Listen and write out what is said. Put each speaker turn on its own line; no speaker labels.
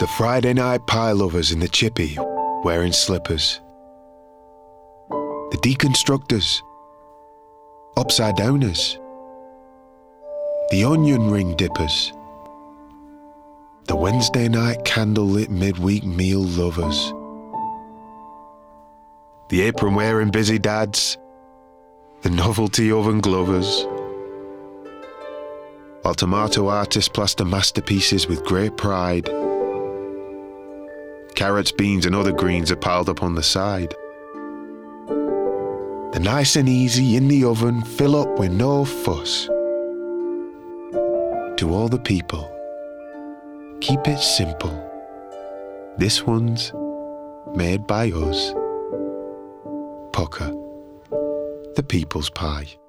The Friday night pie lovers in the chippy wearing slippers. The deconstructors, upside downers. The onion ring dippers. The Wednesday night candlelit midweek meal lovers. The apron wearing busy dads. The novelty oven glovers. While tomato artists plaster masterpieces with great pride. Carrots, beans and other greens are piled up on the side. The nice and easy in the oven fill up with no fuss. To all the people, keep it simple. This one's made by us. Pukka, the people's pie.